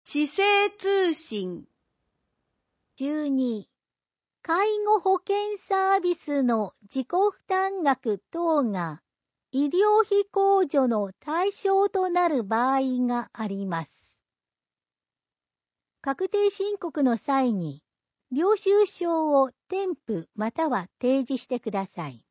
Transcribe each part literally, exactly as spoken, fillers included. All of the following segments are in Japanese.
市政通信。 じゅうに、介護保険サービスの自己負担額等が医療費控除の対象となる場合があります。確定申告の際に、領収書を添付または提示してください。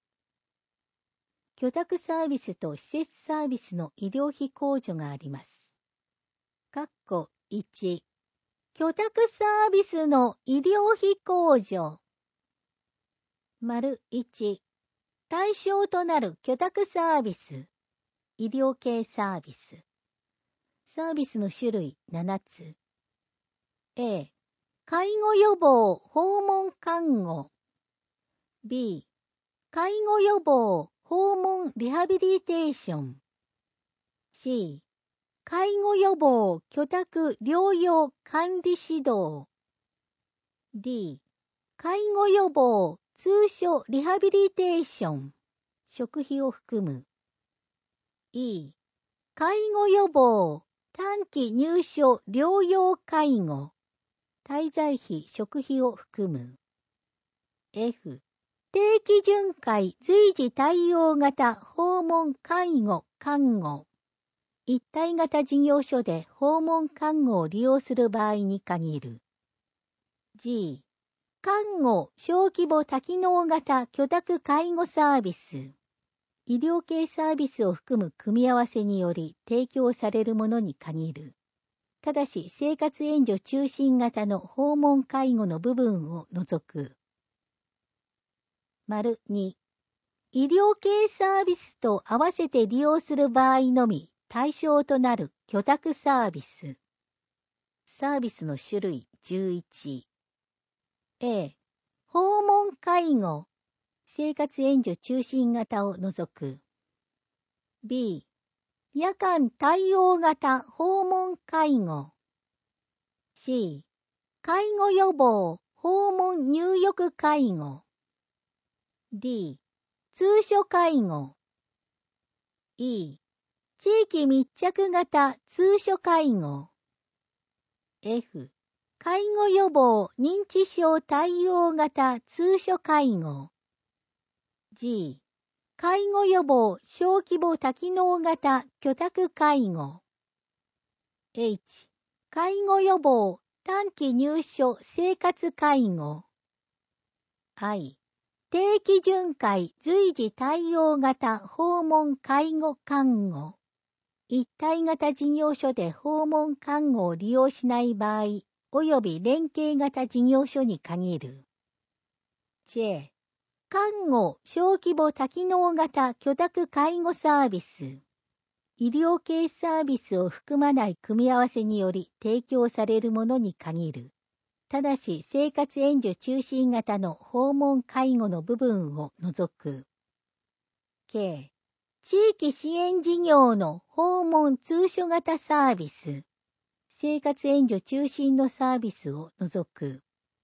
居宅サービスと施設サービスの医療費控除があります。括弧いち、居宅サービスの医療費控除。丸いち、対象となる居宅サービス、医療系サービス。サービスの種類ななつ。A、介護予防訪問看護。B、介護予防訪問リハビリテーション。C、介護予防居宅療養管理指導。D、介護予防通所リハビリテーション。食費を含む。E、介護予防短期入所療養介護。滞在費食費を含む。F、定期巡回随時対応型訪問介護看護。一体型事業所で訪問看護を利用する場合に限る。G、看護小規模多機能型居宅介護サービス。医療系サービスを含む組み合わせにより提供されるものに限る。ただし生活援助中心型の訪問介護の部分を除く。丸に、医療系サービスと合わせて利用する場合のみ対象となる居宅サービス。サービスの種類じゅういち。A、訪問介護、生活援助中心型を除く。B、夜間対応型訪問介護。C、介護予防訪問入浴介護。D、通所介護。E、地域密着型通所介護。F、介護予防認知症対応型通所介護。G、介護予防小規模多機能型居宅介護。H、介護予防短期入所生活介護。I、定期巡回随時対応型訪問介護看護。一体型事業所で訪問看護を利用しない場合、及び連携型事業所に限る。J、看護小規模多機能型居宅介護サービス。医療系サービスを含まない組み合わせにより提供されるものに限る。ただし生活援助中心型の訪問介護の部分を除く。K、地域支援事業の訪問通所型サービス。生活援助中心のサービスを除く。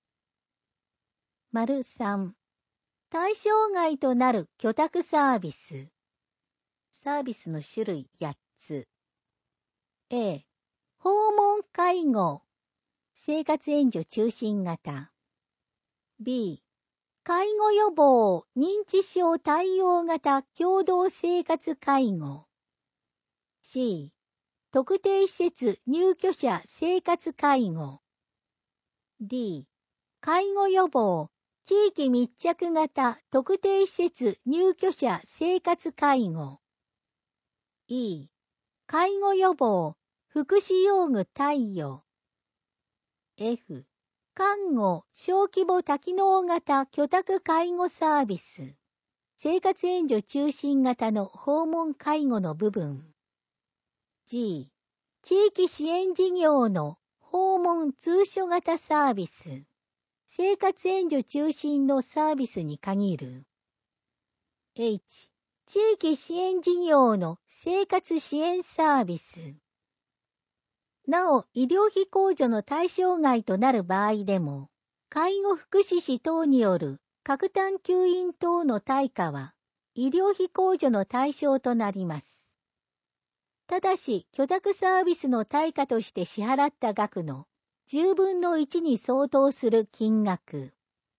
丸さん、対象外となる居宅サービス。サービスの種類やっつ。A、訪問介護。生活援助中心型。B、介護予防認知症対応型共同生活介護。C、特定施設入居者生活介護。D、介護予防地域密着型特定施設入居者生活介護。E、介護予防福祉用具貸与。F、看護小規模多機能型居宅介護サービス。生活援助中心型の訪問介護の部分。G、地域支援事業の訪問通所型サービス。生活援助中心のサービスに限る。H、地域支援事業の生活支援サービス。なお、医療費控除の対象外となる場合でも、介護福祉士等による各単吸引等の対価は、医療費控除の対象となります。 ただし、居宅サービスの対価として支払った額のじゅうぶんのいちに相当する金額。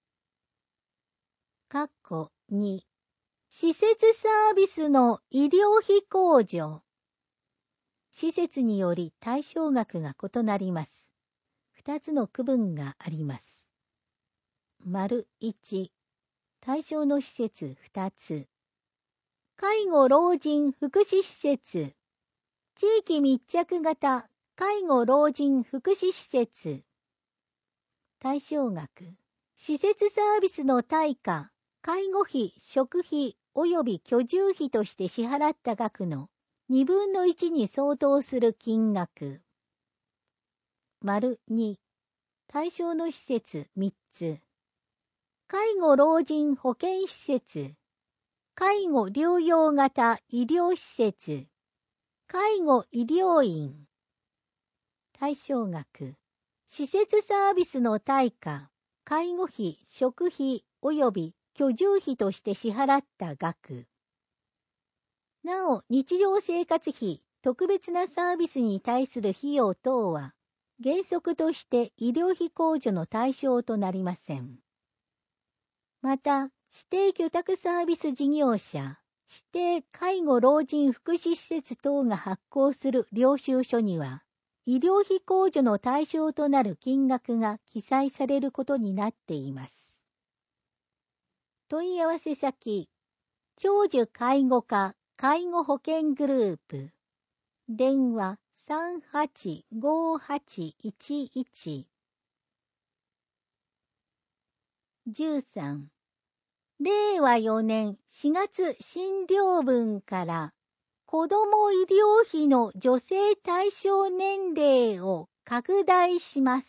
括弧に、施設サービスの医療費控除。施設により対象額が異なります。二つの区分があります。丸いち、対象の施設二つ。介護老人福祉施設。地域密着型介護老人福祉施設。対象額。施設サービスの対価、介護費、食費及び居住費として支払った額のにぶんのいちに相当する金額。丸に、対象の施設みっつ。介護老人保健施設。介護療養型医療施設。介護医療院。対象額。施設サービスの対価、介護費、食費及び居住費として支払った額。なお、日常生活費、特別なサービスに対する費用等は、原則として医療費控除の対象となりません。また、指定居宅サービス事業者、指定介護老人福祉施設等が発行する領収書には、医療費控除の対象となる金額が記載されることになっています。問い合わせ先、長寿介護課介護保険グループ。電話 さんはちごはちいちいち。じゅうさん、れいわよねんしがつ診療分から子ども医療費の助成対象年齢を拡大します。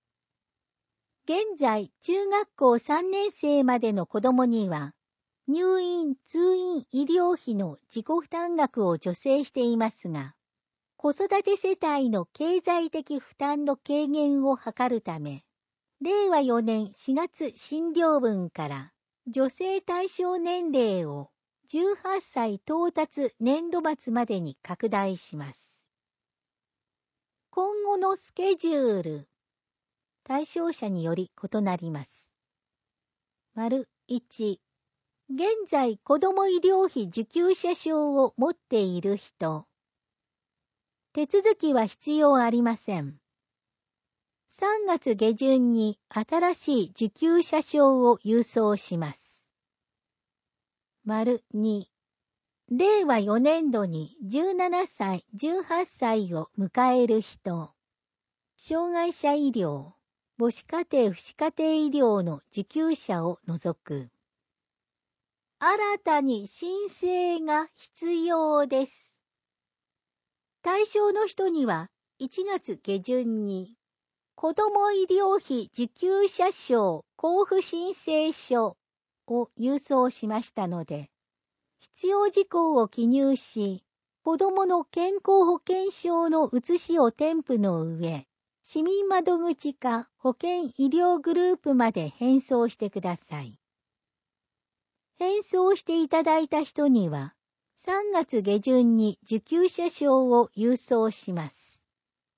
現在、中学校さんねん生までの子どもには、入院・通院医療費の自己負担額を助成していますが、子育て世帯の経済的負担の軽減を図るため、れいわよねんしがつ診療分から助成対象年齢をじゅうはっさい到達年度末までに拡大します。今後のスケジュール、対象者により異なります。丸いち、現在子ども医療費受給者証を持っている人。手続きは必要ありません。さんがつげじゅんに新しい受給者証を郵送します。丸に、れいわよねんどにじゅうななさい、じゅうはっさいを迎える人。障害者医療、母子家庭父子家庭医療の受給者を除く。新たに申請が必要です。対象の人にはいちがつげじゅんに子ども医療費受給者証交付申請書を郵送しましたので、必要事項を記入し、子どもの健康保険証の写しを添付の上、市民窓口か保健医療グループまで返送してください。返送していただいた人には、さんがつげじゅんに受給者証を郵送します。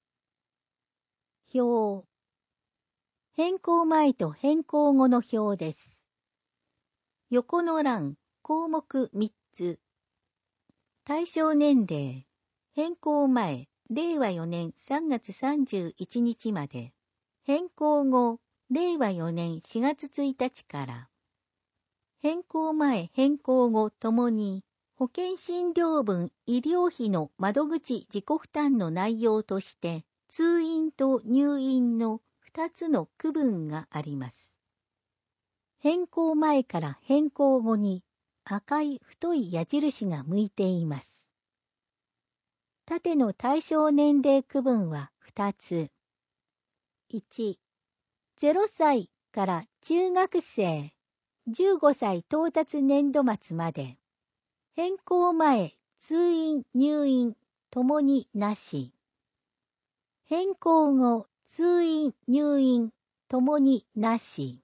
表。変更前と変更後の表です。横の欄、項目みっつ。対象年齢。変更前、れいわよねんさんがつさんじゅういちにちまで。変更後、れいわよねんしがつついたちから。変更前、変更後ともに、保険診療分医療費の窓口自己負担の内容として、通院と入院のふたつの区分があります。変更前から変更後に赤い太い矢印が向いています。縦の対象年齢区分はふたつ。いち、ゼロさいから中学生、じゅうごさい到達年度末まで、変更前、通院、入院ともになし。変更後、通院、入院ともになし。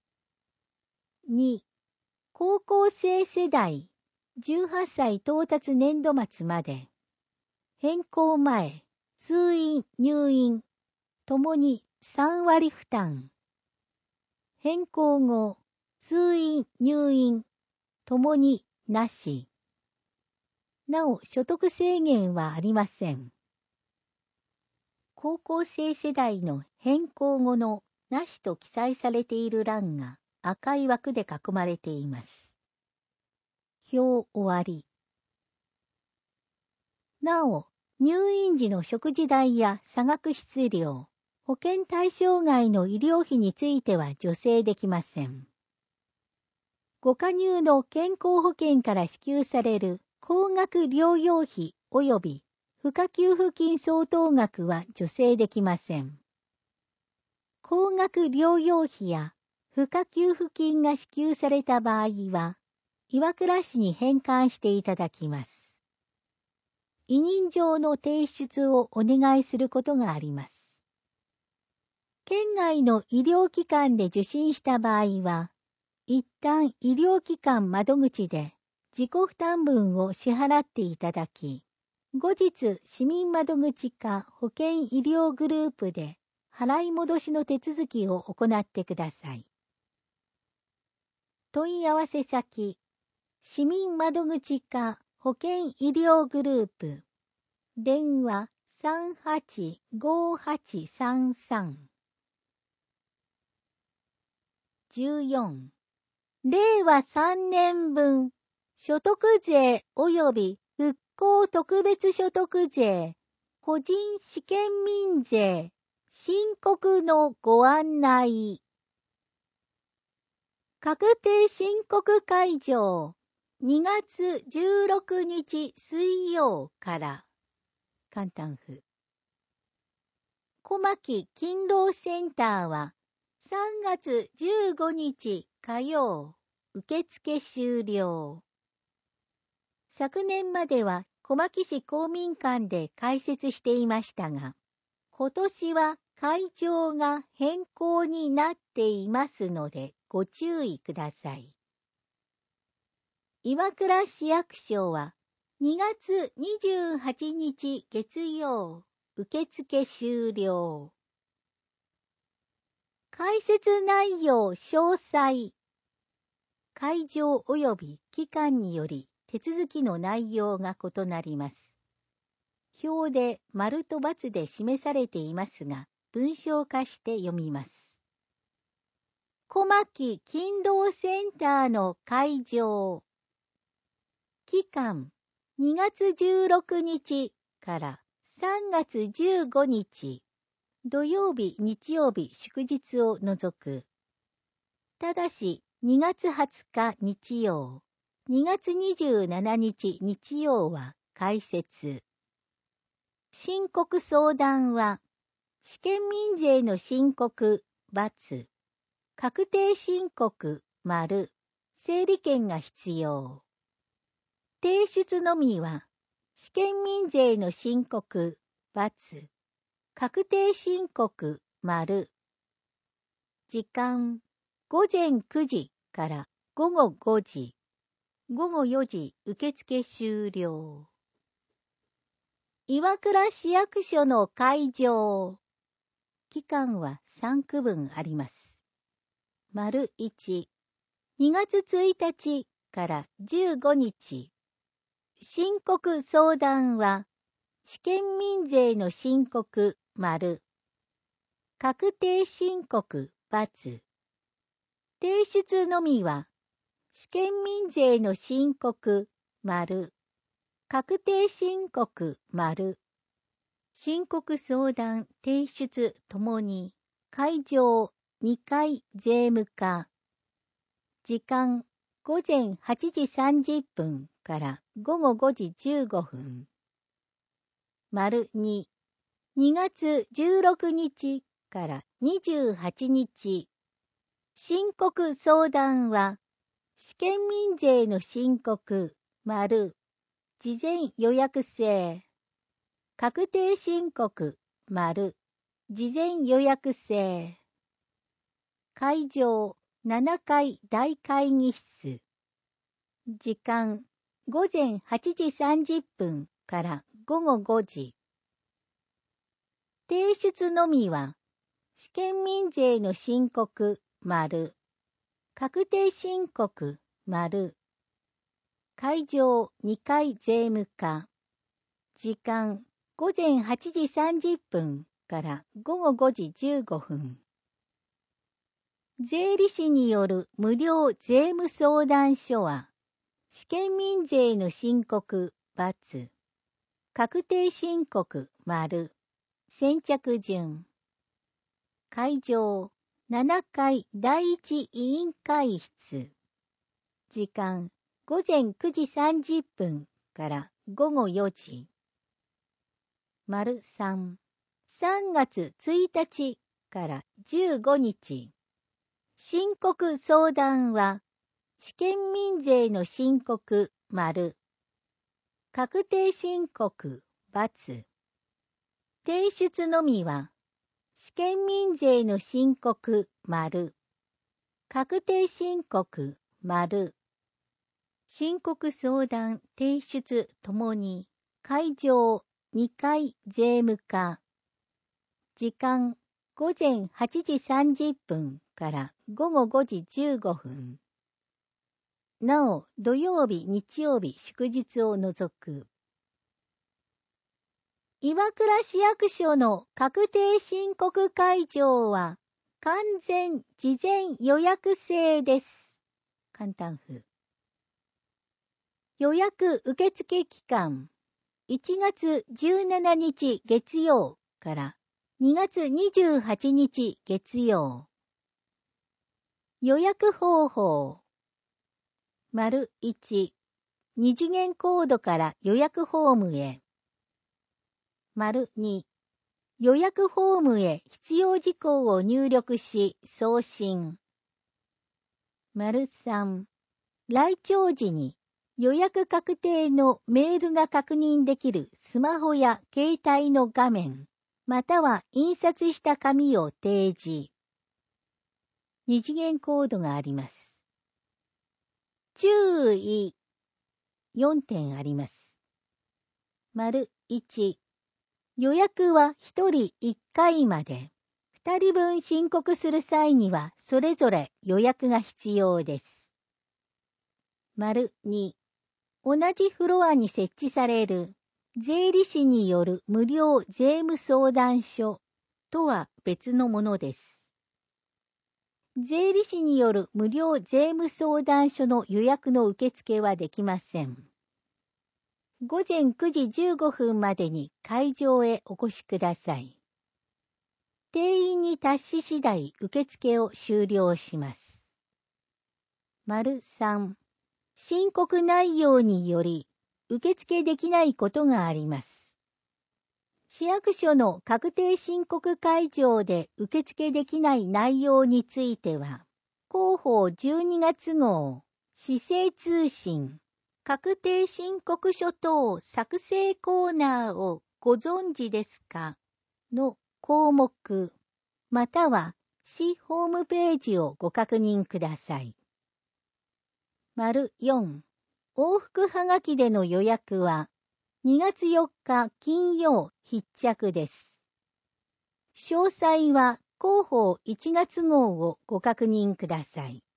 に、高校生世代、じゅうはっさい到達年度末まで、 変更前、通院、入院、ともにさんわり負担。変更後、通院、入院、ともになし。なお、所得制限はありません。高校生世代の変更後のなしと記載されている欄が赤い枠で囲まれています。表終わり。なお、入院時の食事代や差額室料、保険対象外の医療費については助成できません。ご加入の健康保険から支給される高額療養費及び付加給付金相当額は助成できません。高額療養費や付加給付金が支給された場合は、岩倉市に返還していただきます。委任状の提出をお願いすることがあります。県外の医療機関で受診した場合は、一旦医療機関窓口で自己負担分を支払っていただき、後日市民窓口か保険医療グループで払い戻しの手続きを行ってください。問い合わせ先、市民窓口か保険医療グループ、電話 さんはちごはちさんさん。じゅうよん. 令和さんねん分、所得税及び復興特別所得税、個人試験民税、申告のご案内。確定申告開場、にがつじゅうろくにち水曜から。簡単譜。小牧勤労センターはさんがつじゅうごにち火曜、受付終了。昨年までは小牧市公民館で開設していましたが、今年は会場が変更になっていますのでご注意ください。岩倉市役所はにがつにじゅうはちにち月曜、受付終了。解説内容詳細。会場及び期間により手続きの内容が異なります。表で丸と×で示されていますが、文章化して読みます。小牧勤労センターの会場。期間にがつじゅうろくにちからさんがつじゅうごにち、土曜日、日曜日、祝日を除く。ただし、にがつはつか日曜、にがつにじゅうしちにち日曜は開設。申告相談は、試験民税の申告、×、確定申告、丸、整理券が必要。提出のみは、試験民税の申告、×、確定申告、丸。時間、ごぜんくじからごごごじ、ごごよじ受付終了。岩倉市役所の会場。期間はさんくぶんあります。丸いち、にがつついたちからじゅうごにち。申告相談は、試験民税の申告、丸。確定申告、×。提出のみは、試験民税の申告、丸。確定申告、丸。申告相談、提出ともに、会場にかい税務課。時間、ごぜんはちじさんじゅっぷんからごごごじじゅうごふん。丸に、にがつじゅうろくにちからにじゅうはちにち。申告相談は、試験民税の申告、丸、事前予約制。確定申告、丸、事前予約制。会場、ななかい大会議室。時間、ごぜんはちじさんじゅっぷんからごごごじ。提出のみは、試験民税の申告、丸。確定申告、丸。会場にかい税務課。時間、ごぜんはちじさんじゅっぷんからごごごじじゅうごふん。税理士による無料税務相談所は、試験民税の申告、×。確定申告、丸。先着順。会場、ななかいだいいち委員会室。時間、ごぜんくじさんじゅっぷんからごごよじ。丸さん、さんがつついたちからじゅうごにち。申告相談は、試験民税の申告、丸。確定申告、×。提出のみは、試験民税の申告、丸。確定申告、丸。申告相談、提出ともに、会場にかい税務課。時間、ごぜんはちじさんじゅっぷんからごごごじじゅうごふん。なお、土曜日、日曜日、祝日を除く。岩倉市役所の確定申告会場は完全事前予約制です。簡単風。予約受付期間いちがつじゅうしちにち月曜からにがつにじゅうはちにち月曜。予約方法。丸いち、二次元コードから予約フォームへ。丸に、予約フォームへ必要事項を入力し送信。丸さん、来庁時に予約確定のメールが確認できるスマホや携帯の画面、または印刷した紙を提示。二次元コードがあります。注意。よんてんあります。丸いち、予約はひとりいっかいまで。ふたりぶん申告する際にはそれぞれ予約が必要です。丸に、同じフロアに設置される税理士による無料税務相談所とは別のものです。税理士による無料税務相談所の予約の受付はできません。ごぜんくじじゅうごふんまでに会場へお越しください。定員に達し次第受付を終了します。丸さん、申告内容により受付できないことがあります。市役所の確定申告会場で受付できない内容については、広報じゅうにがつ号、市政通信、確定申告書等作成コーナーをご存知ですかの項目、または市ホームページをご確認ください。丸よん、往復はがきでの予約はにがつよっか金曜必着です。詳細は広報いちがつ号をご確認ください。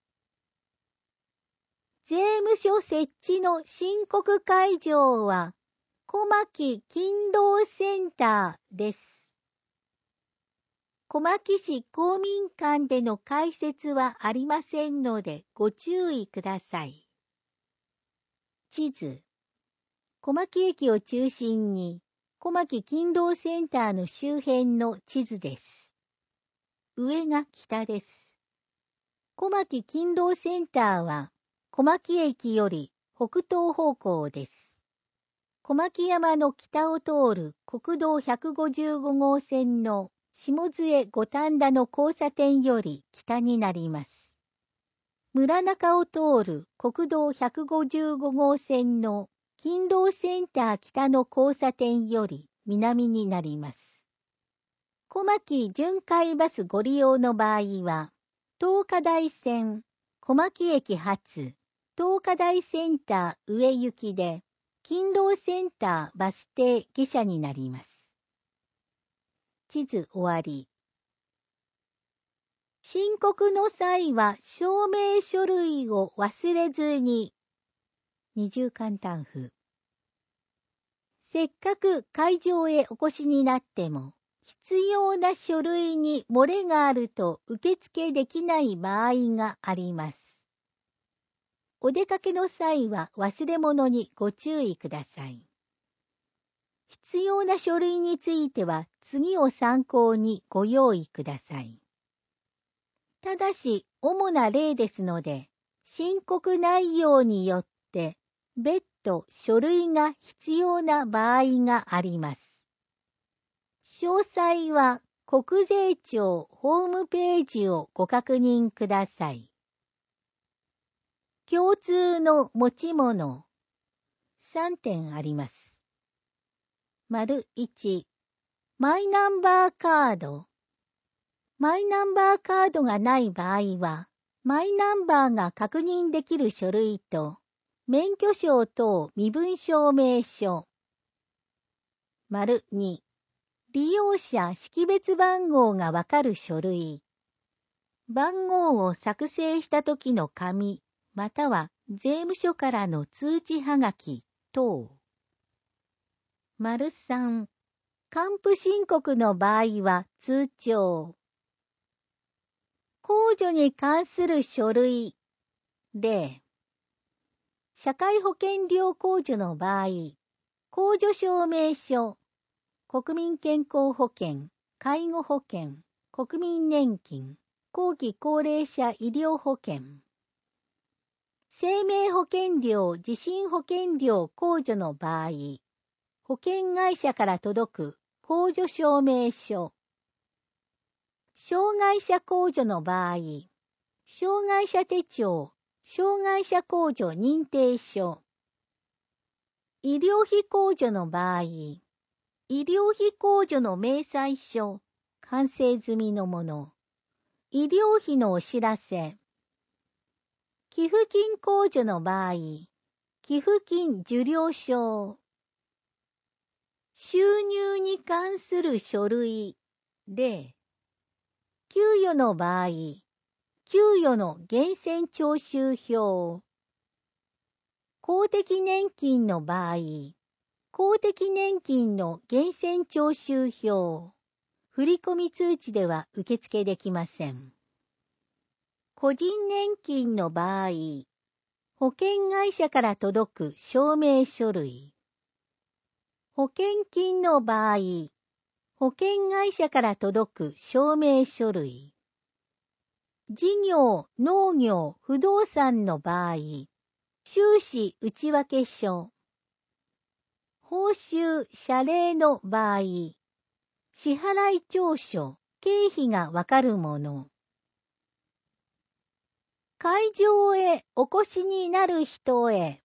税務署設置の申告会場は小牧勤労センターです。小牧市公民館での開設はありませんのでご注意ください。地図。小牧駅を中心に小牧勤労センターの周辺の地図です。上が北です。小牧勤労センターは小牧駅より北東方向です。小牧山の北を通る国道ひゃくごじゅうご号線の下津五反田の交差点より北になります。村中を通る国道ひゃくごじゅうご号線の勤労センター北の交差点より南になります。小牧巡回バスご利用の場合は、東華大線小牧駅発東華大センター上行きで勤労センターバス停下車になります。地図終わり。申告の際は証明書類を忘れずに。二重簡単符。せっかく会場へお越しになっても、必要な書類に漏れがあると受付できない場合があります。お出かけの際は忘れ物にご注意ください。必要な書類については次を参考にご用意ください。ただし、主な例ですので、申告内容によって別途書類が必要な場合があります。詳細は国税庁ホームページをご確認ください。共通の持ち物さんてんあります。丸いち、マイナンバーカード。マイナンバーカードがない場合は、マイナンバーが確認できる書類と、免許証等身分証明書。丸に、利用者識別番号がわかる書類。番号を作成した時の紙、または税務署からの通知はがき等。丸さん、還付申告の場合は通帳。控除に関する書類。例。社会保険料控除の場合、控除証明書。国民健康保険、介護保険、国民年金、後期高齢者医療保険。生命保険料、地震保険料控除の場合、保険会社から届く控除証明書。障害者控除の場合、障害者手帳、障害者控除認定書。医療費控除の場合、医療費控除の明細書、完成済みのもの。医療費のお知らせ。寄付金控除の場合、寄付金受領証。収入に関する書類。例。給与の場合、給与の源泉徴収票。公的年金の場合、公的年金の源泉徴収票。振込通知では受付できません。個人年金の場合、保険会社から届く証明書類。保険金の場合、保険会社から届く証明書類。事業、農業、不動産の場合、収支内訳書。報酬、謝礼の場合、支払い調書、経費がわかるもの。会場へお越しになる人へ。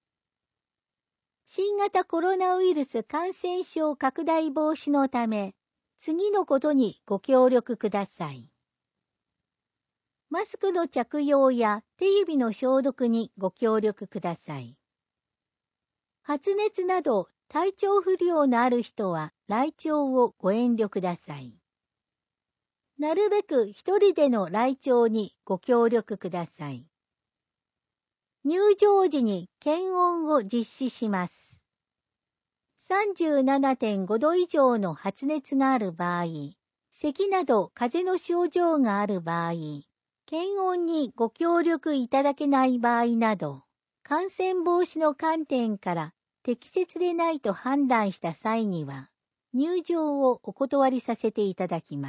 新型コロナウイルス感染症拡大防止のため、次のことにご協力ください。マスクの着用や手指の消毒にご協力ください。発熱など体調不良のある人は来庁をご遠慮ください。なるべく一人での来庁にご協力ください。入場時に検温を実施します。さんじゅうななてんご 度以上の発熱がある場合、咳など風邪の症状がある場合、検温にご協力いただけない場合など、感染防止の観点から適切でないと判断した際には、入場をお断りさせていただきます。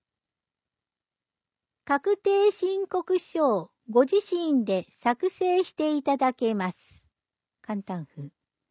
確定申告書をご自身で作成していただけます。簡単符。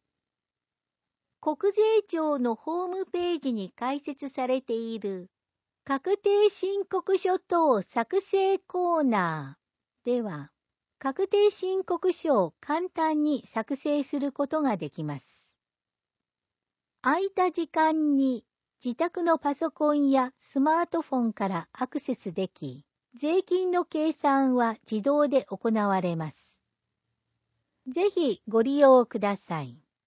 国税庁のホームページに開設されている確定申告書等作成コーナーでは、確定申告書を簡単に作成することができます。空いた時間に自宅のパソコンやスマートフォンからアクセスでき、税金の計算は自動で行われます。ぜひご利用ください。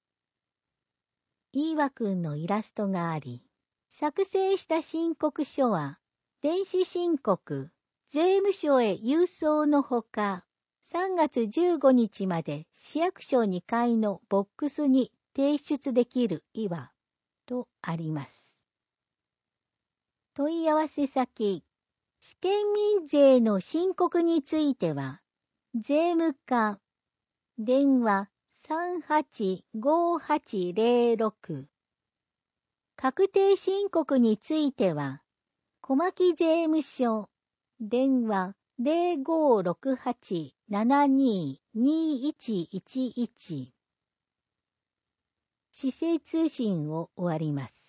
イーワくんのイラストがあり、作成した申告書は、電子申告、税務署へ郵送のほか、さんがつじゅうごにちまで市役所にかいのボックスに提出できるいわとあります。問い合わせ先、試験民税の申告については、税務課、電話 さんはちごはちゼロろく、確定申告については、小牧税務署、電話 ゼロごろくはちななににいちいちいち。市政通信を終わります。